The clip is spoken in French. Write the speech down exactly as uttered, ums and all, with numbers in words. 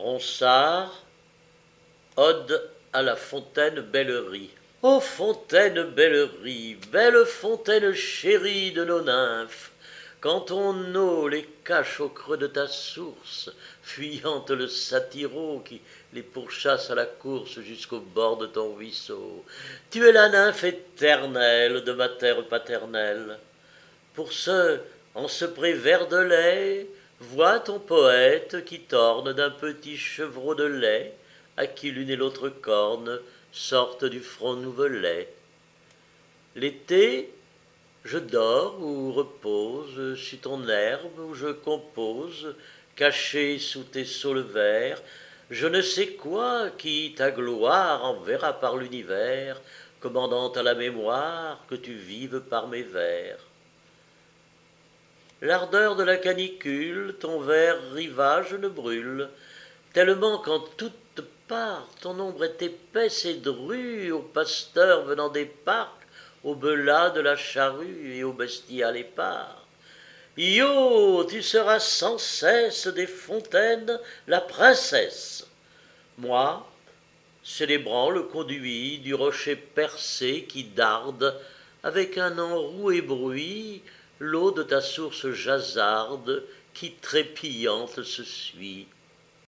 Ronsard, ode à la fontaine Bellerie. Ô fontaine Bellerie, belle fontaine chérie de nos nymphes, quand ton eau les cache au creux de ta source, fuyante le satiro qui les pourchasse à la course jusqu'au bord de ton ruisseau, tu es la nymphe éternelle de ma terre paternelle. Pour ce, en ce pré vert de lait, vois ton poète qui torne d'un petit chevreau de lait, à qui l'une et l'autre corne sortent du front nouvelet. L'été, je dors ou repose sur ton herbe où je compose, caché sous tes saules verts, je ne sais quoi qui ta gloire enverra par l'univers, commandant à la mémoire que tu vives par mes vers. L'ardeur de la canicule, ton vert rivage ne brûle, tellement qu'en toute part ton ombre est épaisse et drue aux pasteurs venant des parcs, aux belats de la charrue et aux bestiales épars. Io, tu seras sans cesse des fontaines la princesse. Moi, célébrant le conduit du rocher percé qui darde, avec un enroué bruit, l'eau de ta source jasarde qui trépillante se suit.